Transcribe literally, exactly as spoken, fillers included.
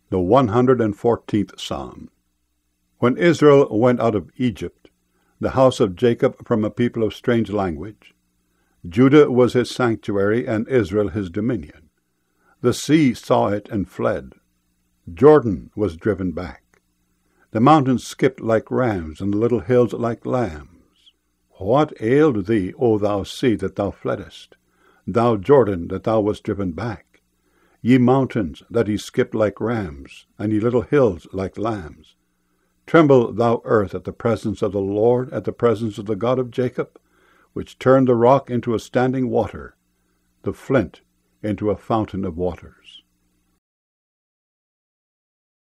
The one hundred and fourteenth Psalm. When Israel went out of Egypt, the house of Jacob from a people of strange language, Judah was his sanctuary, and Israel his dominion. The sea saw it and fled. Jordan was driven back. The mountains skipped like rams, and the little hills like lambs. What ailed thee, O thou sea, that thou fleddest? Thou Jordan, that thou wast driven back? Ye mountains, that ye skipped like rams, and ye little hills like lambs. Tremble, thou earth, at the presence of the Lord, at the presence of the God of Jacob, which turned the rock into a standing water, the flint into a fountain of waters.